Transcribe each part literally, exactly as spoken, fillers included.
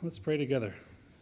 Let's pray together.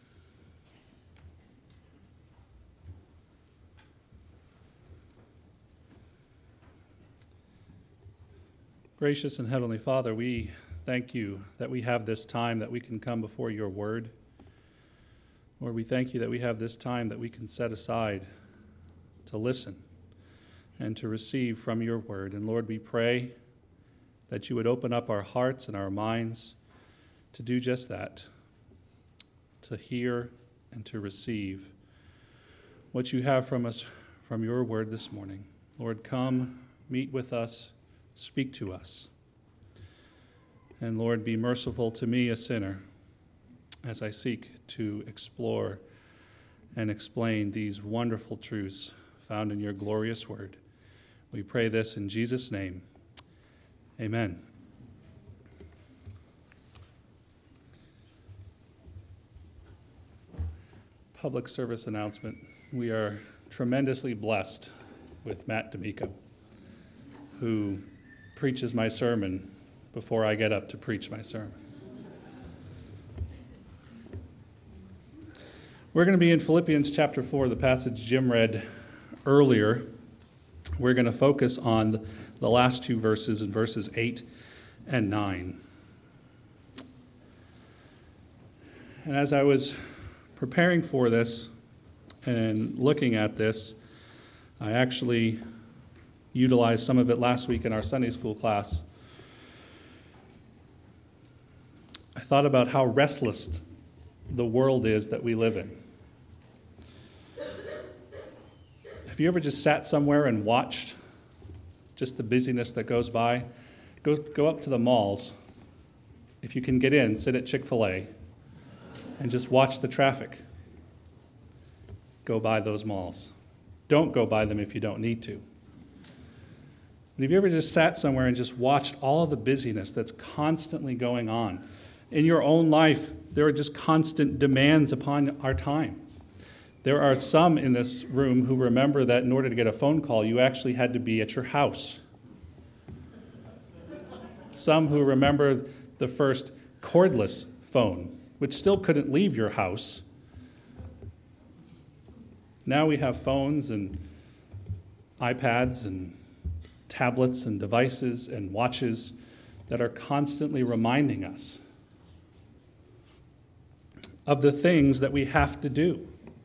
Gracious and Heavenly Father, we thank you that we have this time that we can come before your word. Lord, we thank you that we have this time that we can set aside to listen and to receive from your word. And Lord, we pray that you would open up our hearts and our minds to do just that, to hear and to receive what you have from us from your word this morning. Lord, come, meet with us, speak to us. And Lord, be merciful to me, a sinner, as I seek to explore and explain these wonderful truths found in your glorious word. We pray this in Jesus' name. Amen. Public service announcement. We are tremendously blessed with Matt D'Amico, who preaches my sermon before I get up to preach my sermon. We're going to be in Philippians chapter four, the passage Jim read earlier. We're going to focus on the last two verses in verses eight and nine. And as I was preparing for this and looking at this, I actually utilized some of it last week in our Sunday school class. I thought about how restless the world is that we live in. Have you ever just sat somewhere and watched just the busyness that goes by? Go, go up to the malls. If you can get in, sit at Chick-fil-A and just watch the traffic go by those malls. Don't go by them if you don't need to. But have you ever just sat somewhere and just watched all of the busyness that's constantly going on? In your own life, there are just constant demands upon our time. There are some in this room who remember that in order to get a phone call, you actually had to be at your house. Some who remember the first cordless phone, which still couldn't leave your house. Now we have phones and iPads and tablets and devices and watches that are constantly reminding us of the things that we have to do.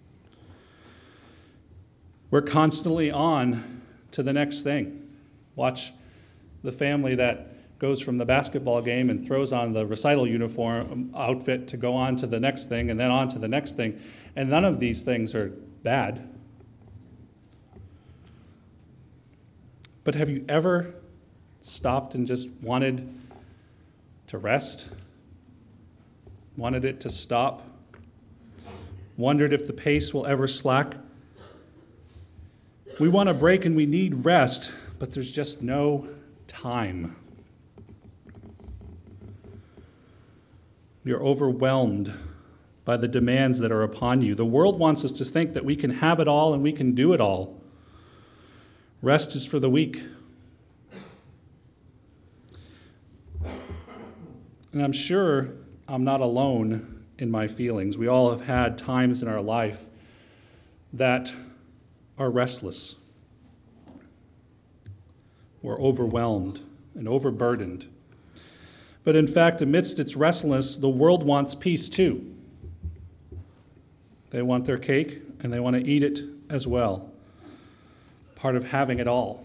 We're constantly on to the next thing. Watch the family that goes from the basketball game and throws on the recital uniform outfit to go on to the next thing and then on to the next thing. And none of these things are bad. But have you ever stopped and just wanted to rest? Wanted it to stop? Wondered if the pace will ever slack? We want a break and we need rest, but there's just no time. You're overwhelmed by the demands that are upon you. The world wants us to think that we can have it all and we can do it all. Rest is for the weak. And I'm sure I'm not alone in my feelings. We all have had times in our life that are restless. We're overwhelmed and overburdened. But in fact, amidst its restlessness, the world wants peace too. They want their cake and they want to eat it as well. Part of having it all.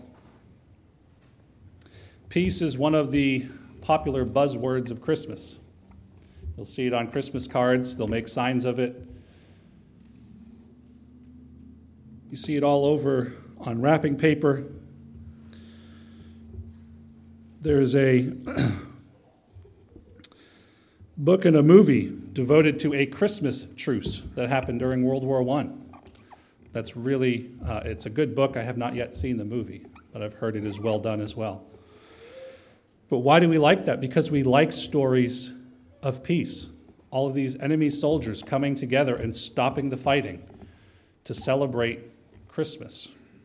Peace is one of the popular buzzwords of Christmas. You'll see it on Christmas cards. They'll make signs of it. You see it all over on wrapping paper. There's a book and a movie devoted to a Christmas truce that happened during World War One. That's really, uh, it's a good book. I have not yet seen the movie, but I've heard it is well done as well. But why do we like that? Because we like stories of peace. All of these enemy soldiers coming together and stopping the fighting to celebrate Christmas.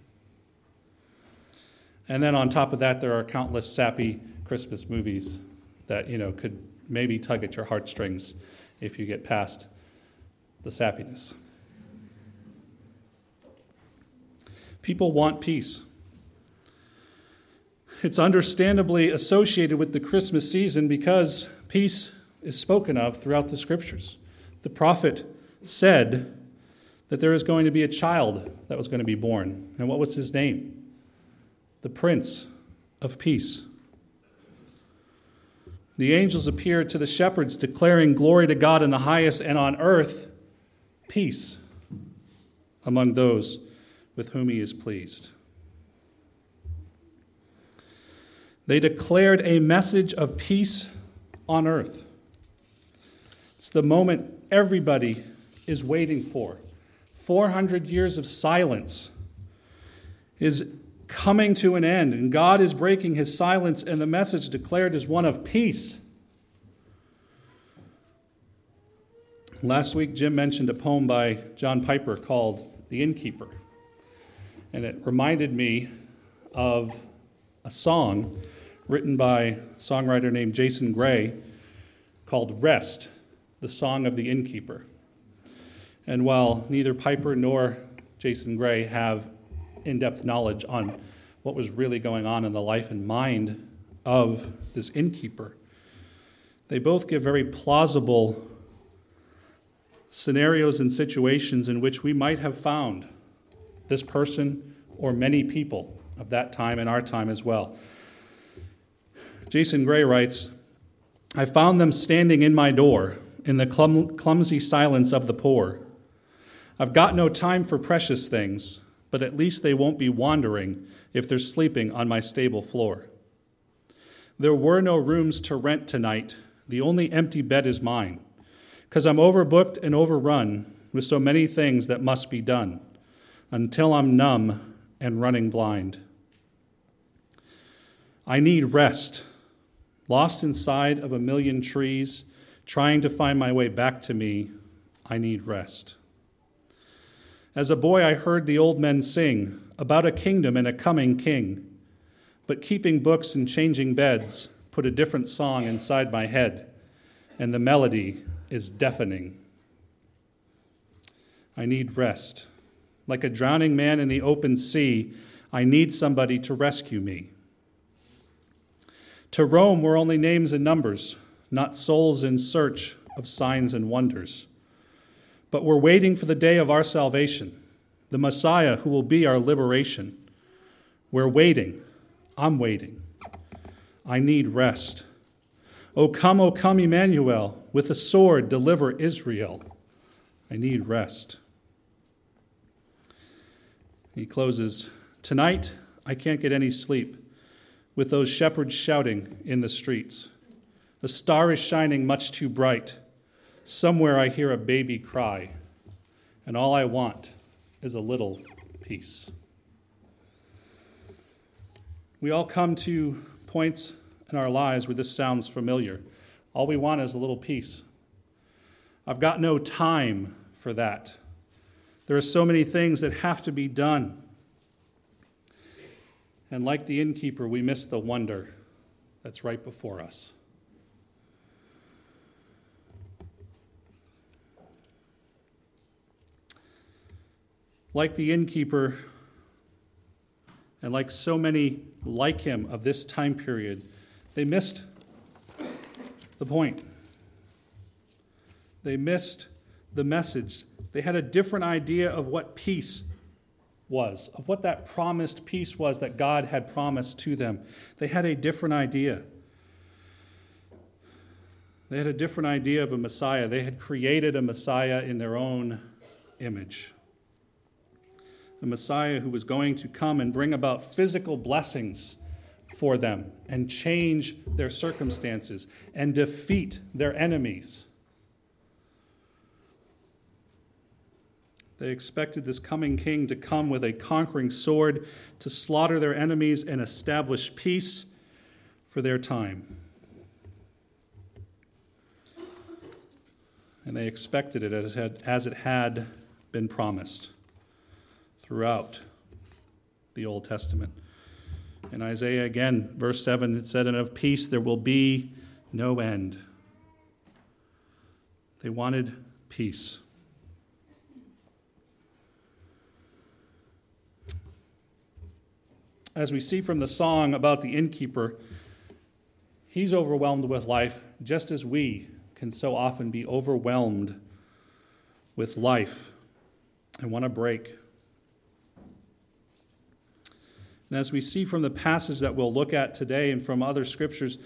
And then on top of that, there are countless sappy Christmas movies that, you know, could maybe tug at your heartstrings if you get past the sappiness. People want peace. It's understandably associated with the Christmas season because peace is spoken of throughout the Scriptures. The prophet said that there is going to be a child that was going to be born. And what was his name? The Prince of Peace. The angels appeared to the shepherds, declaring glory to God in the highest, and on earth, peace among those with whom he is pleased. They declared a message of peace on earth. It's the moment everybody is waiting for. four hundred years of silence is coming to an end, and God is breaking his silence, and the message declared is one of peace. Last week, Jim mentioned a poem by John Piper called The Innkeeper, and it reminded me of a song written by a songwriter named Jason Gray called Rest, the Song of the Innkeeper. And while neither Piper nor Jason Gray have in-depth knowledge on what was really going on in the life and mind of this innkeeper, they both give very plausible scenarios and situations in which we might have found this person or many people of that time and our time as well. Jason Gray writes, "I found them standing in my door in the clum- clumsy silence of the poor. I've got no time for precious things, but at least they won't be wandering if they're sleeping on my stable floor. There were no rooms to rent tonight. The only empty bed is mine, 'cause I'm overbooked and overrun with so many things that must be done, until I'm numb and running blind. I need rest, lost inside of a million trees, trying to find my way back to me. I need rest. As a boy, I heard the old men sing about a kingdom and a coming king, but keeping books and changing beds put a different song inside my head, and the melody is deafening. I need rest. Like a drowning man in the open sea, I need somebody to rescue me. To roam were only names and numbers, not souls in search of signs and wonders. But we're waiting for the day of our salvation, the Messiah who will be our liberation. We're waiting. I'm waiting. I need rest. O come, O come, Emmanuel, with a sword deliver Israel. I need rest." He closes, "Tonight I can't get any sleep with those shepherds shouting in the streets. The star is shining much too bright. Somewhere I hear a baby cry, and all I want is a little peace." We all come to points in our lives where this sounds familiar. All we want is a little peace. I've got no time for that. There are so many things that have to be done. And like the innkeeper, we miss the wonder that's right before us. Like the innkeeper, and like so many like him of this time period, they missed the point. They missed the message. They had a different idea of what peace was, of what that promised peace was that God had promised to them. They had a different idea. They had a different idea of a Messiah. They had created a Messiah in their own image. A Messiah who was going to come and bring about physical blessings for them and change their circumstances and defeat their enemies. They expected this coming king to come with a conquering sword to slaughter their enemies and establish peace for their time. And they expected it as it had, as it had been promised throughout the Old Testament. In Isaiah again, verse seven, it said, "And of peace there will be no end." They wanted peace. As we see from the song about the innkeeper, he's overwhelmed with life, just as we can so often be overwhelmed with life and want a break. And as we see from the passage that we'll look at today and from other scriptures,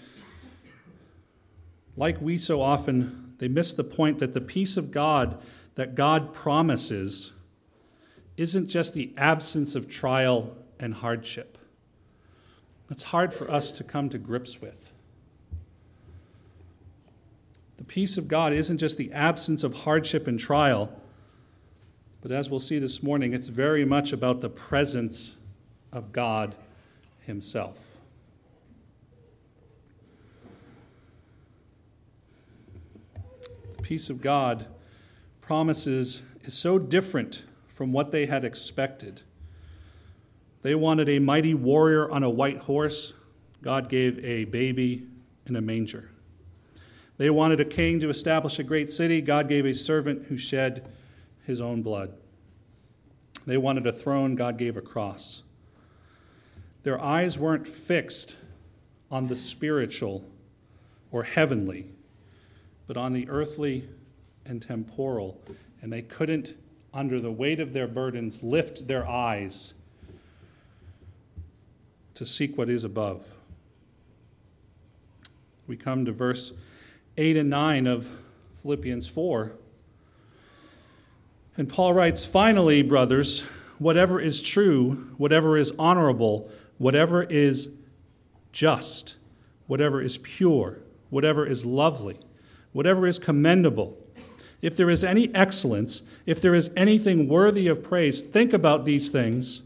like we so often, they miss the point that the peace of God that God promises isn't just the absence of trial and hardship. That's hard for us to come to grips with. The peace of God isn't just the absence of hardship and trial, but as we'll see this morning, it's very much about the presence of God himself. The peace of God promises is so different from what they had expected. They wanted a mighty warrior on a white horse. God gave a baby in a manger. They wanted a king to establish a great city. God gave a servant who shed his own blood. They wanted a throne. God gave a cross. Their eyes weren't fixed on the spiritual or heavenly, but on the earthly and temporal. And they couldn't, under the weight of their burdens, lift their eyes to seek what is above. We come to verse eight and nine of Philippians four. And Paul writes, "Finally, brothers, whatever is true, whatever is honorable, whatever is just, whatever is pure, whatever is lovely, whatever is commendable, if there is any excellence, if there is anything worthy of praise, think about these things.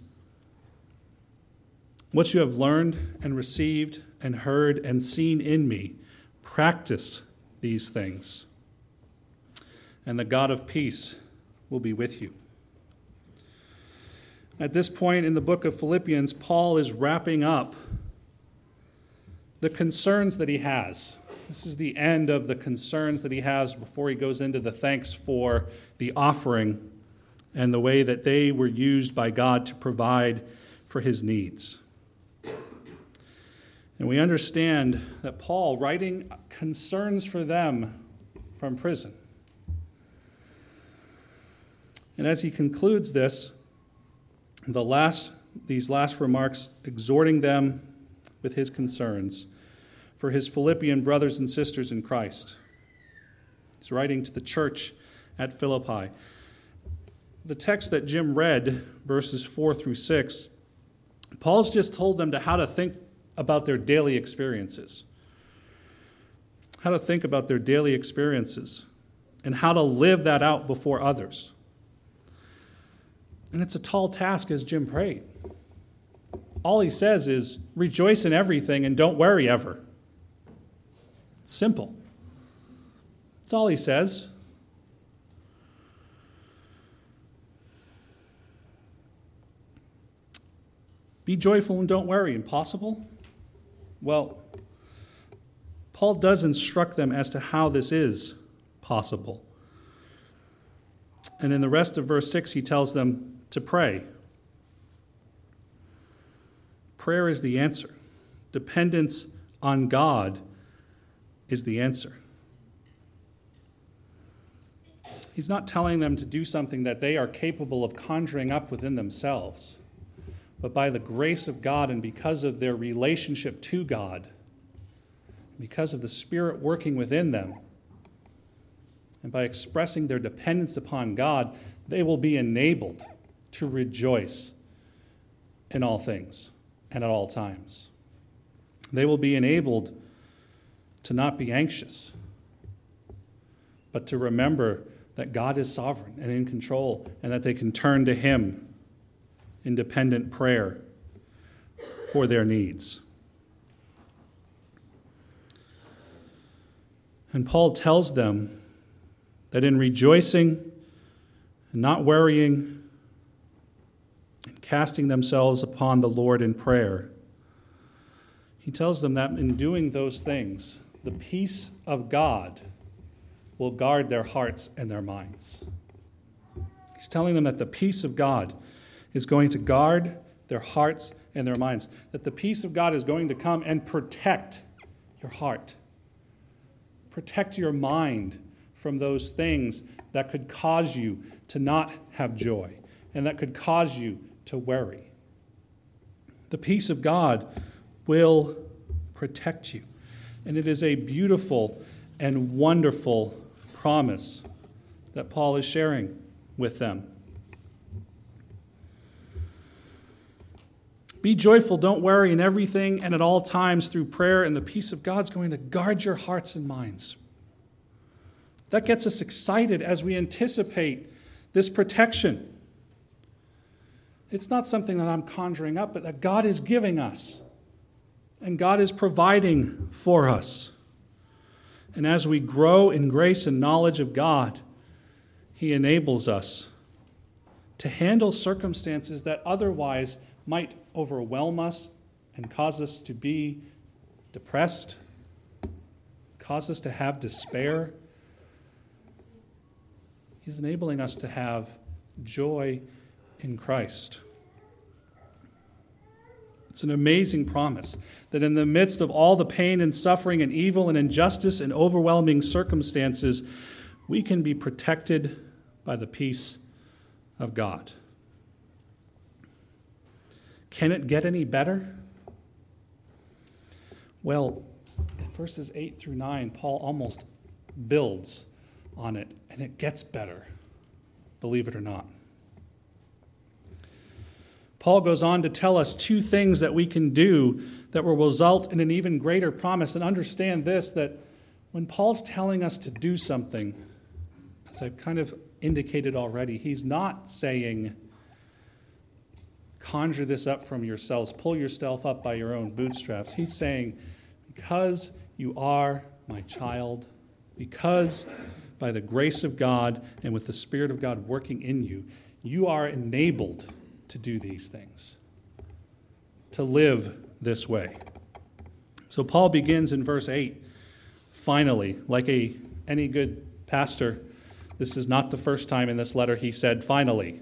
What you have learned and received and heard and seen in me, practice these things. And the God of peace will be with you." At this point in the book of Philippians, Paul is wrapping up the concerns that he has. This is the end of the concerns that he has before he goes into the thanks for the offering and the way that they were used by God to provide for his needs. And we understand that Paul, writing concerns for them from prison. And as he concludes this, the last, these last remarks, exhorting them with his concerns for his Philippian brothers and sisters in Christ. He's writing to the church at Philippi. The text that Jim read, verses four through six, Paul's just told them to how to think about their daily experiences. How to think about their daily experiences and how to live that out before others. And it's a tall task, as Jim prayed. All he says is, rejoice in everything and don't worry ever. It's simple. That's all he says. Be joyful and don't worry. Impossible? Well, Paul does instruct them as to how this is possible. And in the rest of verse six, he tells them to pray. Prayer is the answer. Dependence on God is the answer. He's not telling them to do something that they are capable of conjuring up within themselves, but by the grace of God and because of their relationship to God, because of the Spirit working within them, and by expressing their dependence upon God, they will be enabled to rejoice in all things and at all times. They will be enabled to not be anxious, but to remember that God is sovereign and in control, and that they can turn to Him in dependent prayer for their needs. And Paul tells them that in rejoicing and not worrying and casting themselves upon the Lord in prayer, he tells them that in doing those things, the peace of God will guard their hearts and their minds. He's telling them that the peace of God is going to guard their hearts and their minds, that the peace of God is going to come and protect your heart, protect your mind from those things that could cause you to not have joy and that could cause you to worry. The peace of God will protect you. And it is a beautiful and wonderful promise that Paul is sharing with them. Be joyful, don't worry in everything and at all times through prayer, and the peace of God is going to guard your hearts and minds. That gets us excited as we anticipate this protection. It's not something that I'm conjuring up, but that God is giving us. And God is providing for us. And as we grow in grace and knowledge of God, He enables us to handle circumstances that otherwise might overwhelm us and cause us to be depressed, cause us to have despair. He's enabling us to have joy in Christ. It's an amazing promise that in the midst of all the pain and suffering and evil and injustice and overwhelming circumstances, we can be protected by the peace of God. Can it get any better? Well, in verses eight through nine, Paul almost builds on it, and it gets better, believe it or not. Paul goes on to tell us two things that we can do that will result in an even greater promise. And understand this, that when Paul's telling us to do something, as I've kind of indicated already, he's not saying, conjure this up from yourselves, pull yourself up by your own bootstraps. He's saying, because you are my child, because by the grace of God and with the Spirit of God working in you, you are enabled to do these things, to live this way. So Paul begins in verse eight. Finally, like a any good pastor, this is not the first time in this letter he said finally.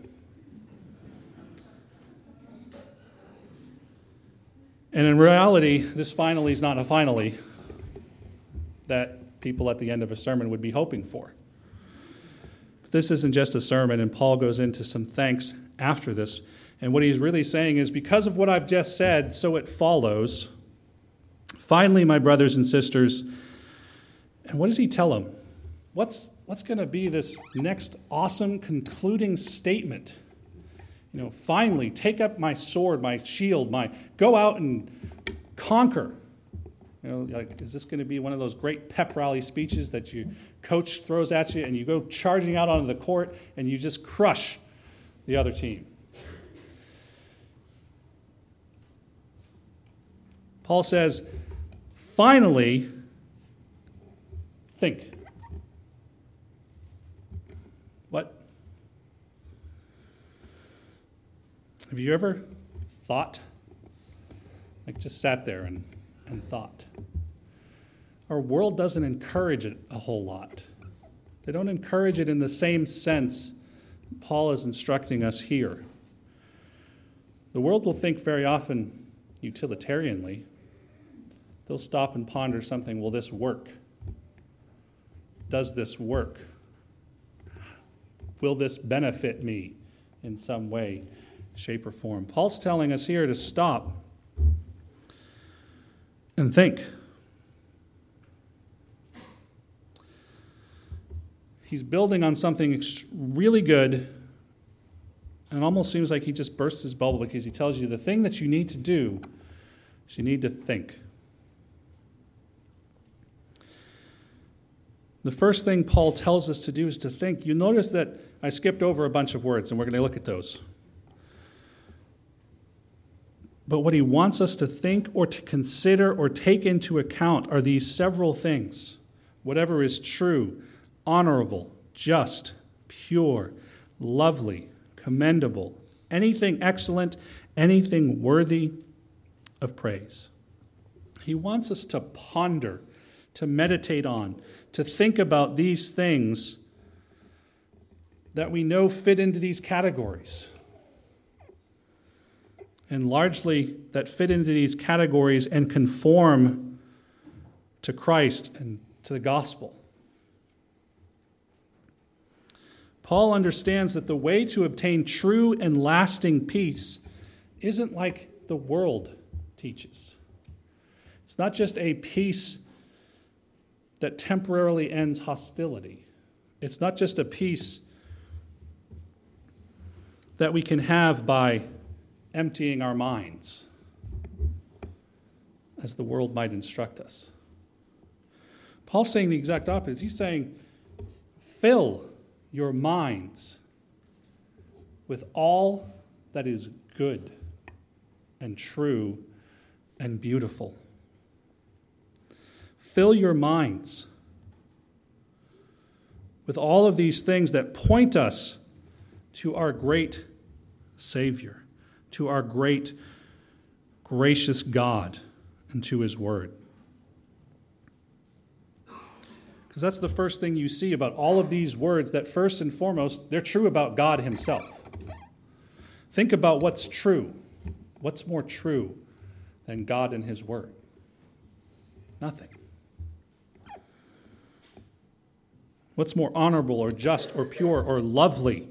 And in reality, this finally is not a finally that people at the end of a sermon would be hoping for. But this isn't just a sermon, and Paul goes into some thanks after this. And what he's really saying is, because of what I've just said, so it follows. Finally, my brothers and sisters, and what does he tell them? What's, what's going to be this next awesome concluding statement? You know, finally, take up my sword, my shield, my go out and conquer. You know, like, is this going to be one of those great pep rally speeches that your coach throws at you and you go charging out onto the court and you just crush the other team? Paul says, finally, think. What? Have you ever thought? Like just sat there and, and thought. Our world doesn't encourage it a whole lot. They don't encourage it in the same sense Paul is instructing us here. The world will think very often utilitarianly. They'll stop and ponder something. Will this work? Does this work? Will this benefit me in some way, shape, or form? Paul's telling us here to stop and think. He's building on something really good, and it almost seems like he just bursts his bubble because he tells you the thing that you need to do is you need to think. The first thing Paul tells us to do is to think. You notice that I skipped over a bunch of words, and we're going to look at those. But what he wants us to think or to consider or take into account are these several things. Whatever is true, honorable, just, pure, lovely, commendable, anything excellent, anything worthy of praise. He wants us to ponder to meditate on, to think about these things that we know fit into these categories. And largely that fit into these categories and conform to Christ and to the gospel. Paul understands that the way to obtain true and lasting peace isn't like the world teaches. It's not just a peace that temporarily ends hostility. It's not just a peace that we can have by emptying our minds, as the world might instruct us. Paul's saying the exact opposite. He's saying, fill your minds with all that is good and true and beautiful. Fill your minds with all of these things that point us to our great Savior, to our great, gracious God, and to his word. Because that's the first thing you see about all of these words, that first and foremost, they're true about God himself. Think about what's true. What's more true than God and his word? Nothing. What's more honorable or just or pure or lovely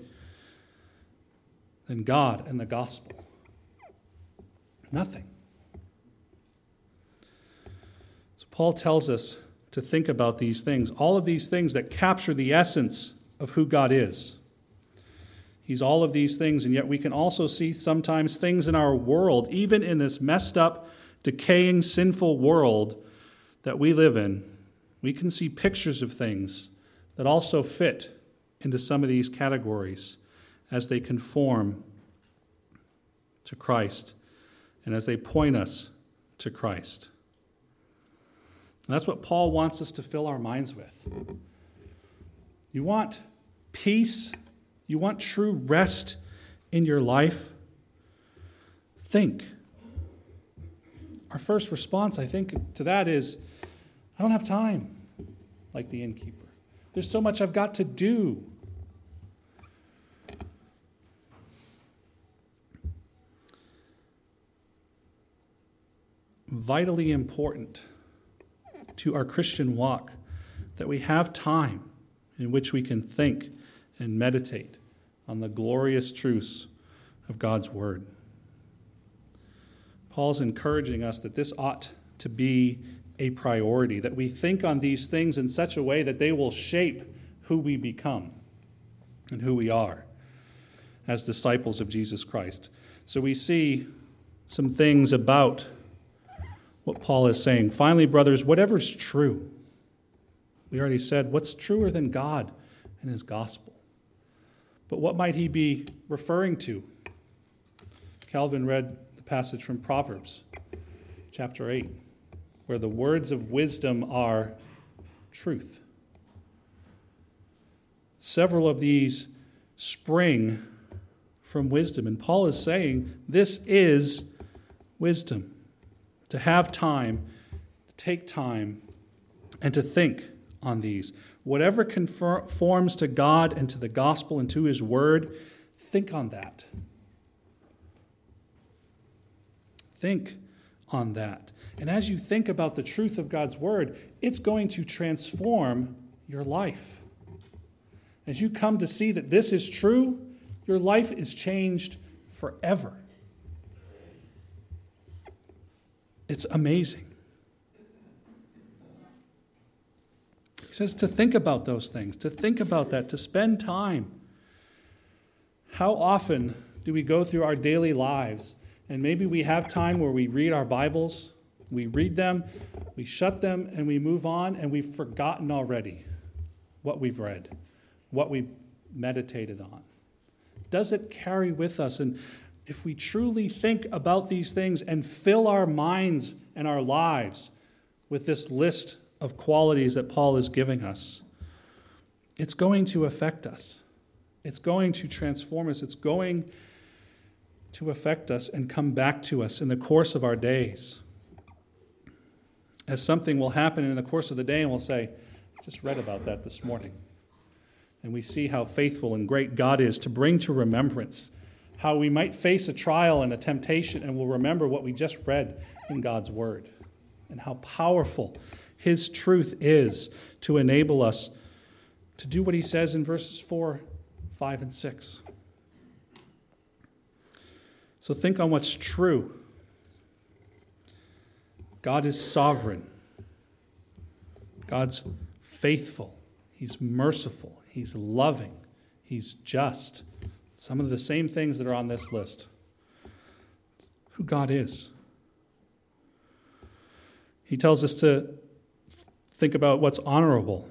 than God and the gospel? Nothing. So Paul tells us to think about these things, all of these things that capture the essence of who God is. He's all of these things, and yet we can also see sometimes things in our world, even in this messed up, decaying, sinful world that we live in. We can see pictures of things that also fit into some of these categories as they conform to Christ and as they point us to Christ. And that's what Paul wants us to fill our minds with. You want peace? You want true rest in your life? Think. Our first response, I think, to that is, I don't have time, like the innkeeper. There's so much I've got to do. Vitally important to our Christian walk that we have time in which we can think and meditate on the glorious truths of God's word. Paul's encouraging us that this ought to be a priority, that we think on these things in such a way that they will shape who we become and who we are as disciples of Jesus Christ. So we see some things about what Paul is saying. Finally, brothers, whatever's true. We already said, what's truer than God and his gospel? But what might he be referring to? Calvin read the passage from Proverbs, chapter eight, where the words of wisdom are truth. Several of these spring from wisdom, and Paul is saying this is wisdom. To have time, to take time, and to think on these. Whatever conforms to God and to the gospel and to his word, think on that. Think on that. And as you think about the truth of God's word, it's going to transform your life. As you come to see that this is true, your life is changed forever. It's amazing. He says to think about those things, to think about that, to spend time. How often do we go through our daily lives and maybe we have time where we read our Bibles, we read them, we shut them, and we move on, and we've forgotten already what we've read, what we've meditated on? Does it carry with us? And if we truly think about these things and fill our minds and our lives with this list of qualities that Paul is giving us, it's going to affect us. It's going to transform us. It's going to affect us and come back to us in the course of our days. as something will happen in the course of the day and we'll say, I just read about that this morning. And we see how faithful and great God is to bring to remembrance how we might face a trial and a temptation and we'll remember what we just read in God's word and how powerful his truth is to enable us to do what he says in verses four, five, and six. So think on what's true. God is sovereign. God's faithful. He's merciful. He's loving. He's just. Some of the same things that are on this list. Who God is. He tells us to think about what's honorable.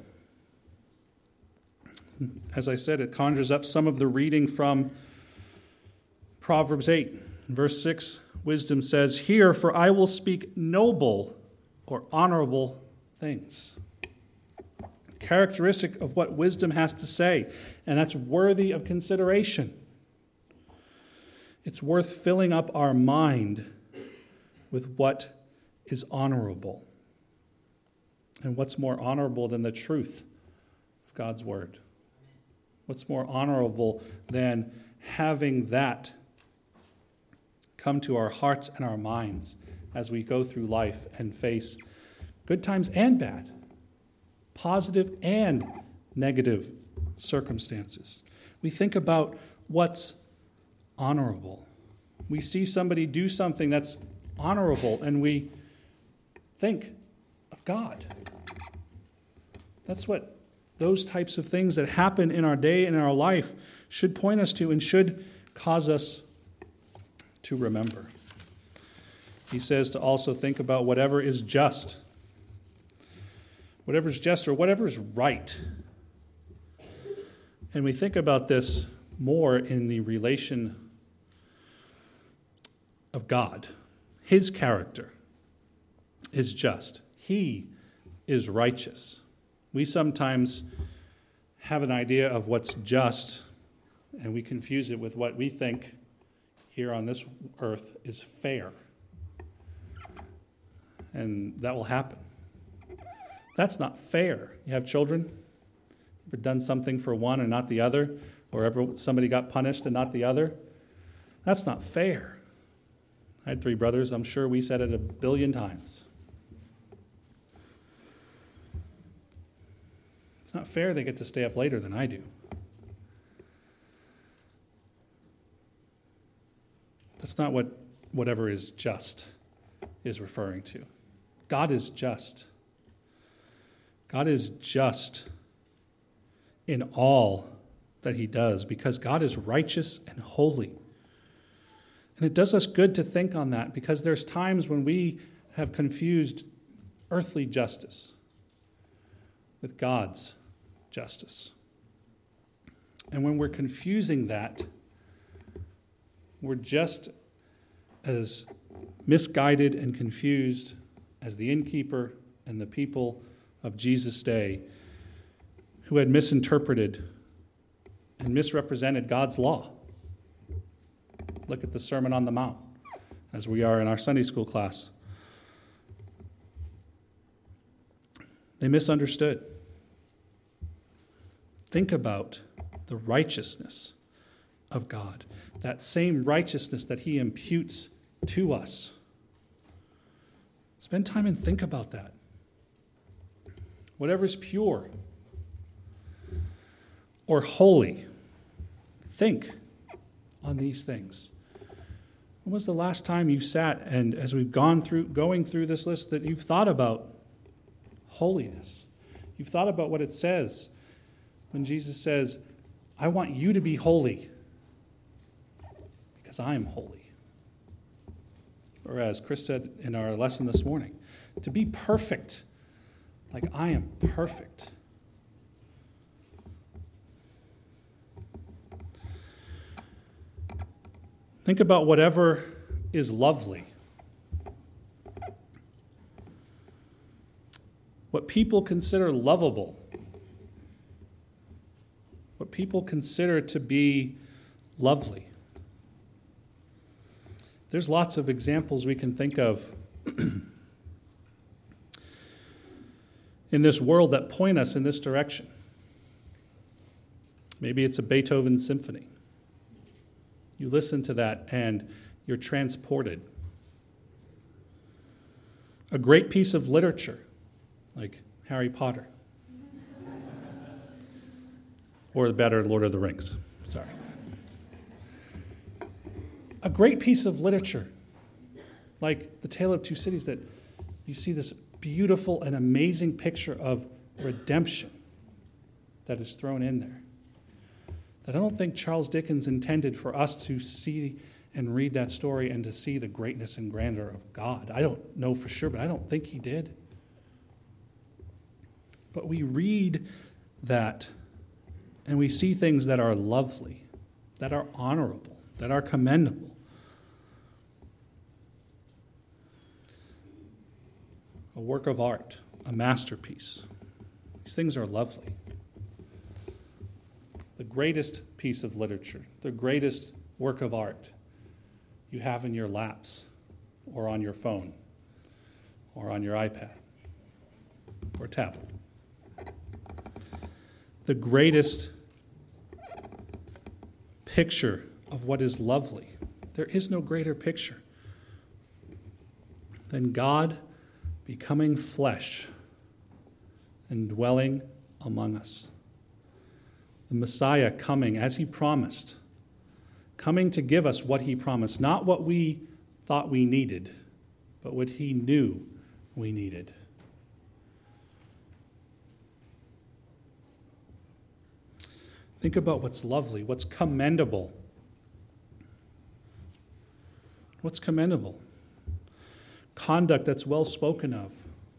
As I said, it conjures up some of the reading from Proverbs eight. Verse six, wisdom says, "Hear, for I will speak noble or honorable things." Characteristic of what wisdom has to say, and that's worthy of consideration. It's worth filling up our mind with what is honorable. And what's more honorable than the truth of God's word? What's more honorable than having that come to our hearts and our minds as we go through life and face good times and bad, positive and negative circumstances? We think about what's honorable. We see somebody do something that's honorable and we think of God. That's what those types of things that happen in our day and in our life should point us to and should cause us to remember. He says to also think about whatever is just. Whatever's just or whatever's right. And we think about this more in the relation of God. His character is just. He is righteous. We sometimes have an idea of what's just, and we confuse it with what we think here on this earth is fair. And that will happen. That's not fair. You have children? Ever done something for one and not the other? Or ever somebody got punished and not the other? That's not fair. I had three brothers. I'm sure we said it a billion times. It's not fair they get to stay up later than I do. That's not what whatever is just is referring to. God is just. God is just in all that he does because God is righteous and holy. And it does us good to think on that because there's times when we have confused earthly justice with God's justice. And when we're confusing that, we're just as misguided and confused as the innkeeper and the people of Jesus' day who had misinterpreted and misrepresented God's law. Look at the Sermon on the Mount, as we are in our Sunday school class. They misunderstood. Think about the righteousness of God, that same righteousness that he imputes to us. Spend time and think about that. Whatever is pure or holy, think on these things. When was the last time you sat and, as we've gone through, going through this list, that you've thought about holiness? You've thought about what it says when Jesus says, I want you to be holy because I am holy. Or as Chris said in our lesson this morning, to be perfect like I am perfect. Think about whatever is lovely. What people consider lovable. What people consider to be lovely. There's lots of examples we can think of in this world that point us in this direction. Maybe it's a Beethoven symphony. You listen to that and you're transported. A great piece of literature, like Harry Potter. Or the better, Lord of the Rings. Sorry. A great piece of literature, like The Tale of Two Cities, that you see this beautiful and amazing picture of redemption that is thrown in there. That I don't think Charles Dickens intended for us to see and read that story and to see the greatness and grandeur of God. I don't know for sure, but I don't think he did. But we read that and we see things that are lovely, that are honorable, that are commendable. A work of art, a masterpiece. These things are lovely. The greatest piece of literature, the greatest work of art you have in your laps or on your phone or on your iPad or tablet. The greatest picture of what is lovely. There is no greater picture than God becoming flesh and dwelling among us. The Messiah coming as he promised, coming to give us what he promised, not what we thought we needed, but what he knew we needed. Think about what's lovely, what's commendable. What's commendable? Conduct that's well spoken of.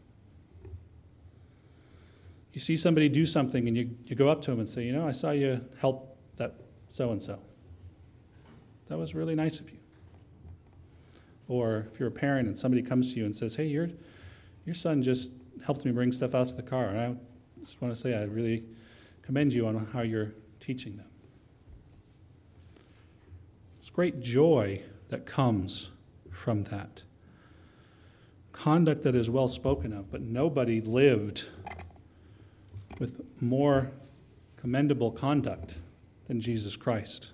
You see somebody do something and you, you go up to them and say, you know, I saw you help that so-and-so. That was really nice of you. Or if you're a parent and somebody comes to you and says, hey, your, your son just helped me bring stuff out to the car. And I just want to say I really commend you on how you're teaching them. There's great joy that comes from that. Conduct that is well spoken of, but nobody lived with more commendable conduct than Jesus Christ.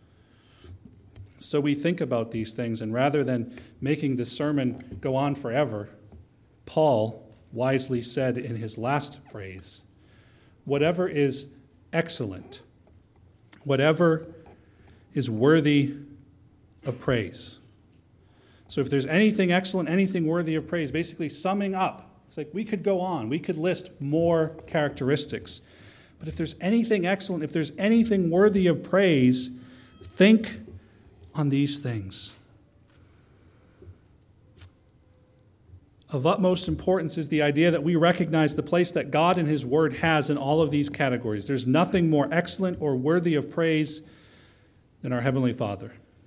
So we think about these things, and rather than making this sermon go on forever, Paul wisely said in his last phrase, whatever is excellent, whatever is worthy of praise. So if there's anything excellent, anything worthy of praise, basically summing up, it's like we could go on, we could list more characteristics. But if there's anything excellent, if there's anything worthy of praise, think on these things. Of utmost importance is the idea that we recognize the place that God and his word has in all of these categories. There's nothing more excellent or worthy of praise than our Heavenly Father.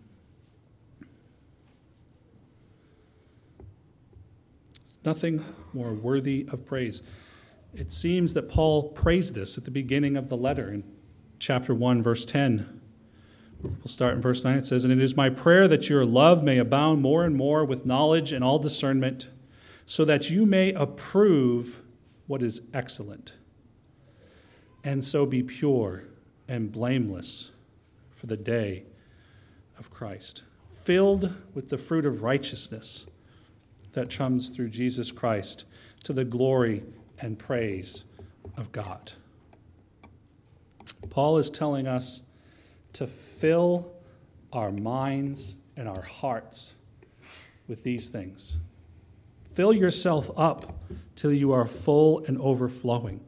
There's nothing more worthy of praise. It seems that Paul praised this at the beginning of the letter in chapter one, verse ten. We'll start in verse nine. It says, "And it is my prayer that your love may abound more and more with knowledge and all discernment, so that you may approve what is excellent, and so be pure and blameless for the day of Christ, filled with the fruit of righteousness that comes through Jesus Christ to the glory and praise of God." Paul is telling us to fill our minds and our hearts with these things. Fill yourself up till you are full and overflowing.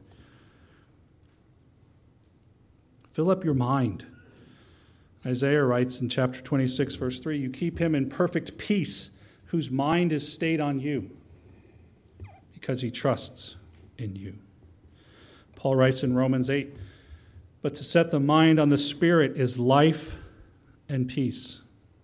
Fill up your mind. Isaiah writes in chapter twenty-six, verse three, "You keep him in perfect peace, whose mind is stayed on you, because he trusts in you." Paul writes in Romans eight, "But to set the mind on the Spirit is life and peace."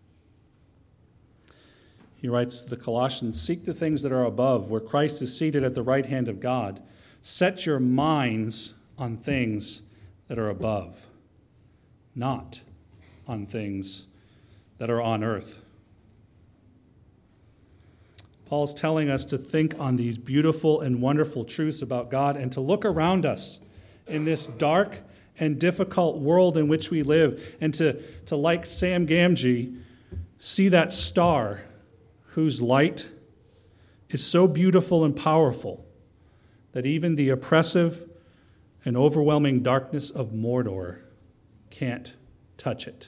He writes to the Colossians, "Seek the things that are above, where Christ is seated at the right hand of God. Set your minds on things that are above, not on things that are on earth." Paul's telling us to think on these beautiful and wonderful truths about God and to look around us in this dark and difficult world in which we live, and to, to like Sam Gamgee, see that star whose light is so beautiful and powerful that even the oppressive and overwhelming darkness of Mordor can't touch it.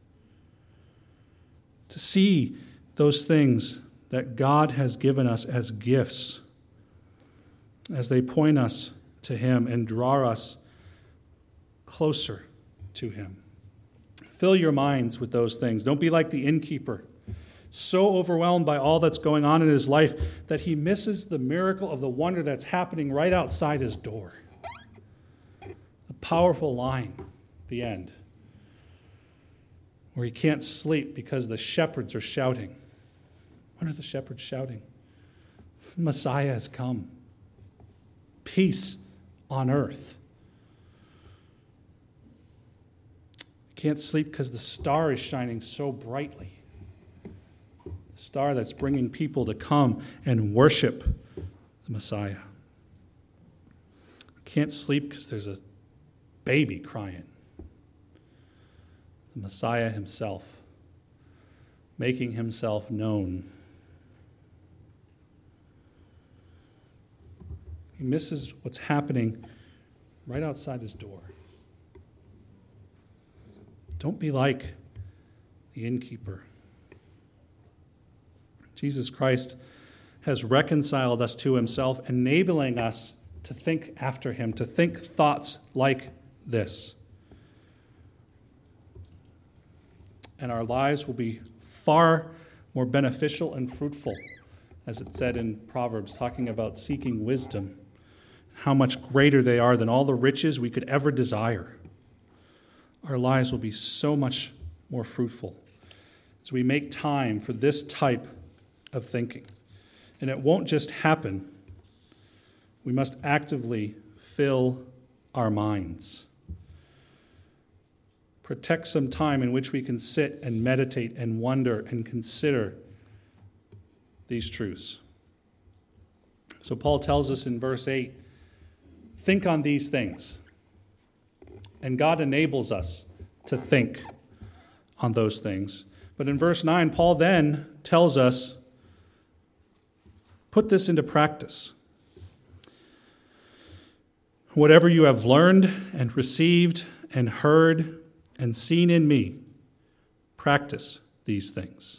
To see those things that God has given us as gifts as they point us to Him and draw us closer to Him. Fill your minds with those things. Don't be like the innkeeper, so overwhelmed by all that's going on in his life that he misses the miracle of the wonder that's happening right outside his door. A powerful line, the end, where he can't sleep because the shepherds are shouting. What are the shepherds shouting? Messiah has come. Peace on earth. Can't sleep because the star is shining so brightly. The star that's bringing people to come and worship the Messiah. Can't sleep because there's a baby crying. The Messiah himself, making himself known. He misses what's happening right outside his door. Don't be like the innkeeper. Jesus Christ has reconciled us to himself, enabling us to think after him, to think thoughts like this. And our lives will be far more beneficial and fruitful, as it said in Proverbs, talking about seeking wisdom, how much greater they are than all the riches we could ever desire. Our lives will be so much more fruitful as we make time for this type of thinking. And it won't just happen. We must actively fill our minds. Protect some time in which we can sit and meditate and wonder and consider these truths. So Paul tells us in verse eight, think on these things. And God enables us to think on those things. But in verse nine, Paul then tells us, put this into practice. Whatever you have learned and received and heard and seen in me, practice these things.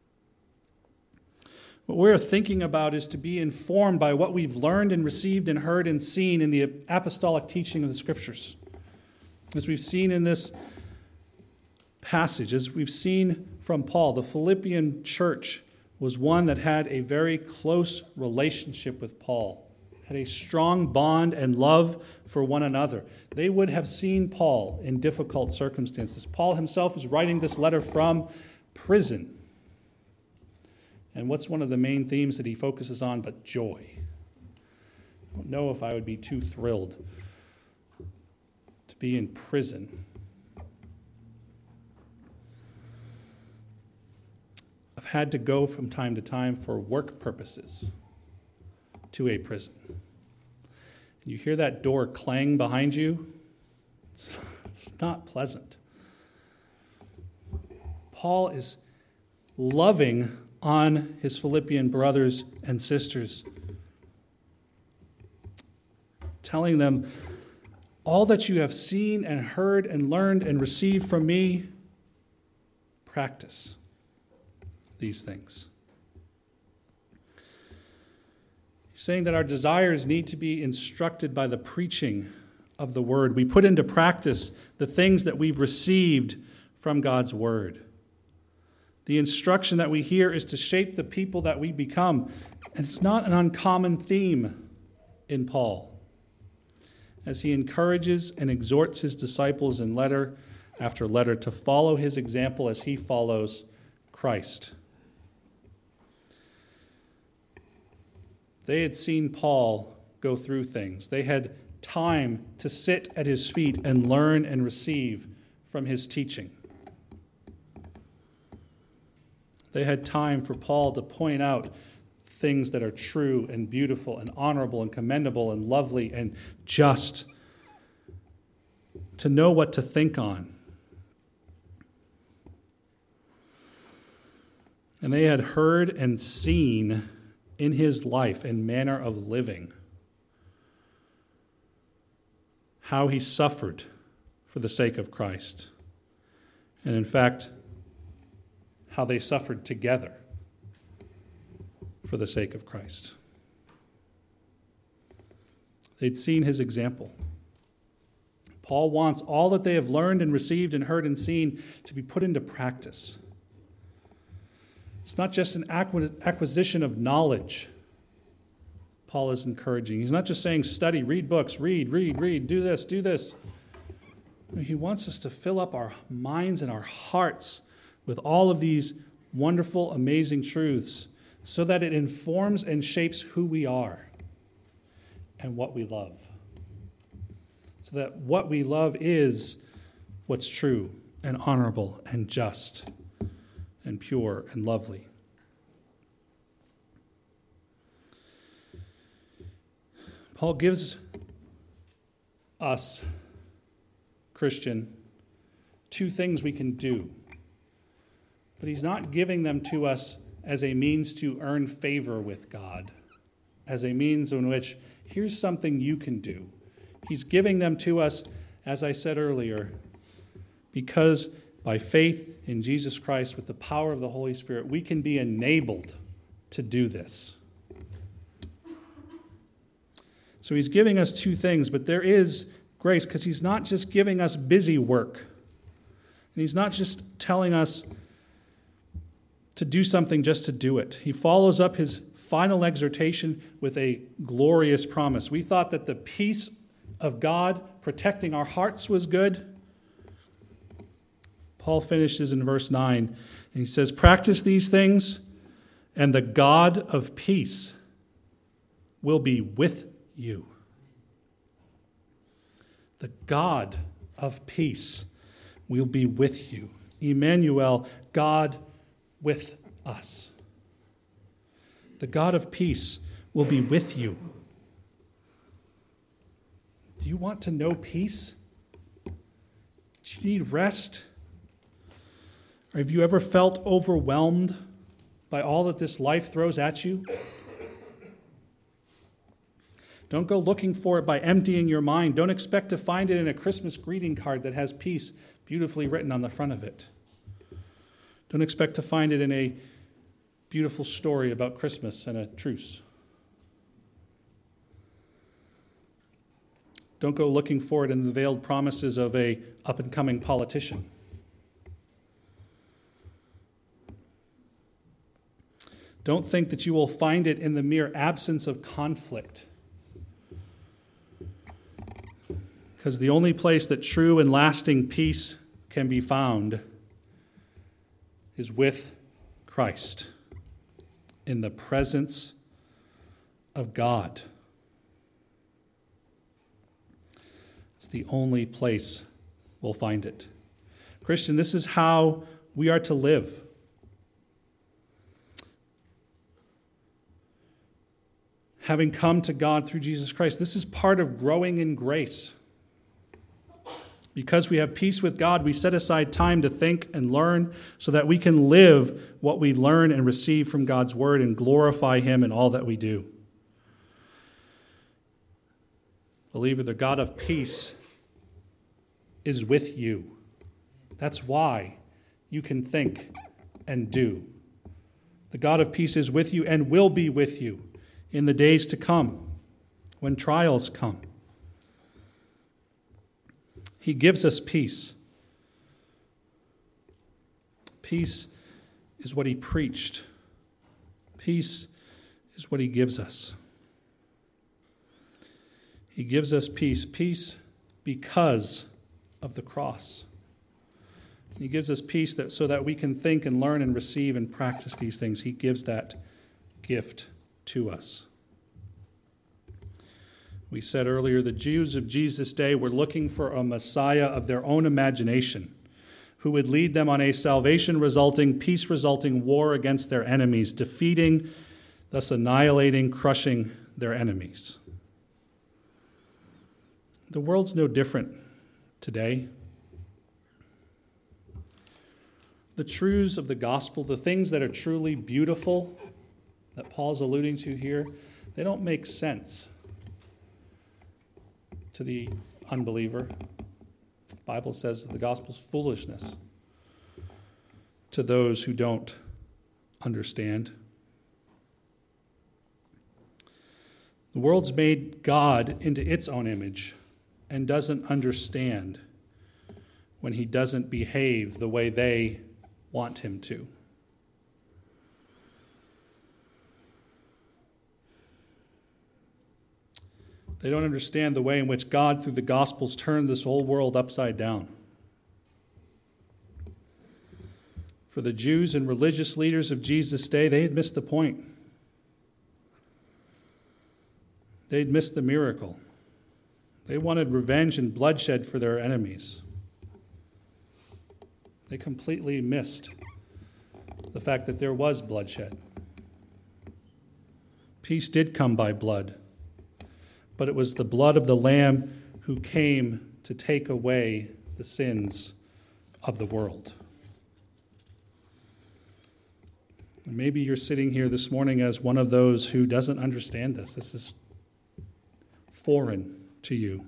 What we're thinking about is to be informed by what we've learned and received and heard and seen in the apostolic teaching of the Scriptures. As we've seen in this passage, as we've seen from Paul, the Philippian church was one that had a very close relationship with Paul, had a strong bond and love for one another. They would have seen Paul in difficult circumstances. Paul himself is writing this letter from prison. And what's one of the main themes that he focuses on but joy? I don't know if I would be too thrilled to be in prison. I've had to go from time to time for work purposes to a prison. And you hear that door clang behind you, it's, it's not pleasant. Paul is loving on his Philippian brothers and sisters, telling them, all that you have seen and heard and learned and received from me, practice these things. He's saying that our desires need to be instructed by the preaching of the word. We put into practice the things that we've received from God's word. The instruction that we hear is to shape the people that we become. And it's not an uncommon theme in Paul, as he encourages and exhorts his disciples in letter after letter to follow his example as he follows Christ. They had seen Paul go through things. They had time to sit at his feet and learn and receive from his teaching. They had time for Paul to point out things that are true and beautiful and honorable and commendable and lovely and just, to know what to think on. And they had heard and seen in his life and manner of living how he suffered for the sake of Christ. And in fact, how they suffered together for the sake of Christ. They'd seen his example. Paul wants all that they have learned and received and heard and seen to be put into practice. It's not just an acquisition of knowledge, Paul is encouraging. He's not just saying study, read books, read, read, read, do this, do this. He wants us to fill up our minds and our hearts with all of these wonderful, amazing truths so that it informs and shapes who we are and what we love. So that what we love is what's true and honorable and just and pure and lovely. Paul gives us, Christian, two things we can do. But he's not giving them to us as a means to earn favor with God, as a means in which, here's something you can do. He's giving them to us, as I said earlier, because by faith in Jesus Christ, with the power of the Holy Spirit, we can be enabled to do this. So he's giving us two things, but there is grace because he's not just giving us busy work. And he's not just telling us to do something just to do it. He follows up his final exhortation with a glorious promise. We thought that the peace of God protecting our hearts was good. Paul finishes in verse nine, and he says, practice these things, and the God of peace will be with you. The God of peace will be with you. Emmanuel, God with us. The God of peace will be with you. Do you want to know peace? Do you need rest? Or have you ever felt overwhelmed by all that this life throws at you? Don't go looking for it by emptying your mind. Don't expect to find it in a Christmas greeting card that has peace beautifully written on the front of it. Don't expect to find it in a beautiful story about Christmas and a truce. Don't go looking for it in the veiled promises of a up-and-coming politician. Don't think that you will find it in the mere absence of conflict. Because the only place that true and lasting peace can be found is with Christ, in the presence of God. It's the only place we'll find it. Christian, this is how we are to live. Having come to God through Jesus Christ, this is part of growing in grace. Because we have peace with God, we set aside time to think and learn so that we can live what we learn and receive from God's word and glorify him in all that we do. Believer, the God of peace is with you. That's why you can think and do. The God of peace is with you and will be with you in the days to come when trials come. He gives us peace. Peace is what he preached. Peace is what he gives us. He gives us peace. Peace because of the cross. He gives us peace that, so that we can think and learn and receive and practice these things. He gives that gift to us. We said earlier, the Jews of Jesus' day were looking for a Messiah of their own imagination who would lead them on a salvation-resulting, peace-resulting war against their enemies, defeating thus annihilating, crushing their enemies. The world's no different today. The truths of the gospel, the things that are truly beautiful that Paul's alluding to here, they don't make sense to the unbeliever. The Bible says that the gospel's foolishness to those who don't understand. The world's made God into its own image and doesn't understand when he doesn't behave the way they want him to. They don't understand the way in which God, through the Gospels, turned this whole world upside down. For the Jews and religious leaders of Jesus' day, they had missed the point. They'd missed the miracle. They wanted revenge and bloodshed for their enemies. They completely missed the fact that there was bloodshed. Peace did come by blood, but it was the blood of the Lamb who came to take away the sins of the world. And maybe you're sitting here this morning as one of those who doesn't understand this. This is foreign to you.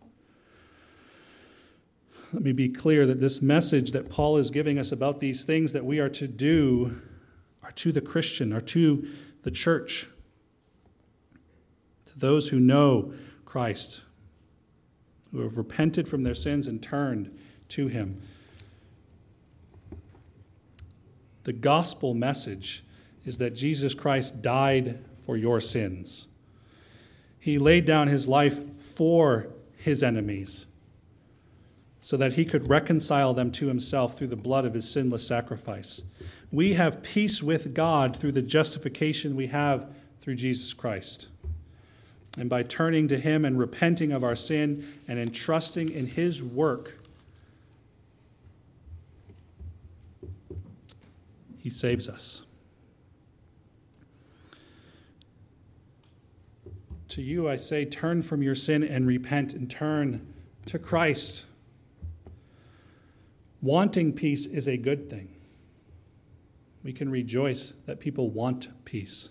Let me be clear that this message that Paul is giving us about these things that we are to do are to the Christian, are to the church, to those who know Christ, who have repented from their sins and turned to him. The gospel message is that Jesus Christ died for your sins. He laid down his life for his enemies so that he could reconcile them to himself through the blood of his sinless sacrifice. We have peace with God through the justification we have through Jesus Christ. And by turning to him and repenting of our sin and entrusting in his work, he saves us. To you I say, turn from your sin and repent and turn to Christ. Wanting peace is a good thing. We can rejoice that people want peace.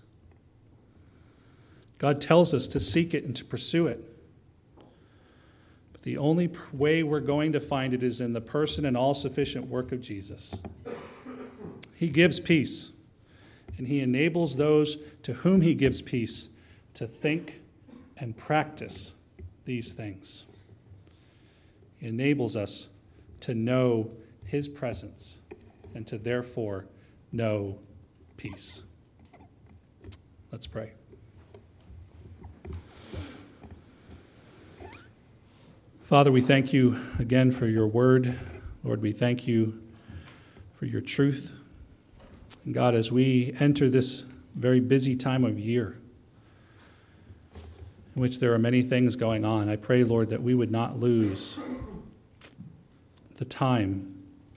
God tells us to seek it and to pursue it. But the only way we're going to find it is in the person and all-sufficient work of Jesus. He gives peace, and he enables those to whom he gives peace to think and practice these things. He enables us to know his presence and to therefore know peace. Let's pray. Father, we thank you again for your word. Lord, we thank you for your truth. And God, as we enter this very busy time of year, in which there are many things going on, I pray, Lord, that we would not lose the time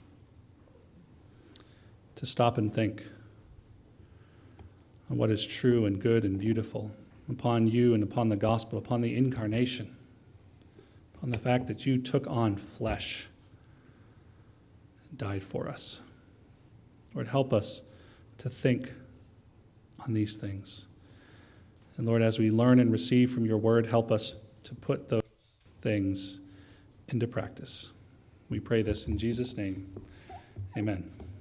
to stop and think on what is true and good and beautiful upon you and upon the gospel, upon the incarnation, upon the fact that you took on flesh and died for us. Lord, help us to think on these things. And Lord, as we learn and receive from your word, help us to put those things into practice. We pray this in Jesus' name. Amen.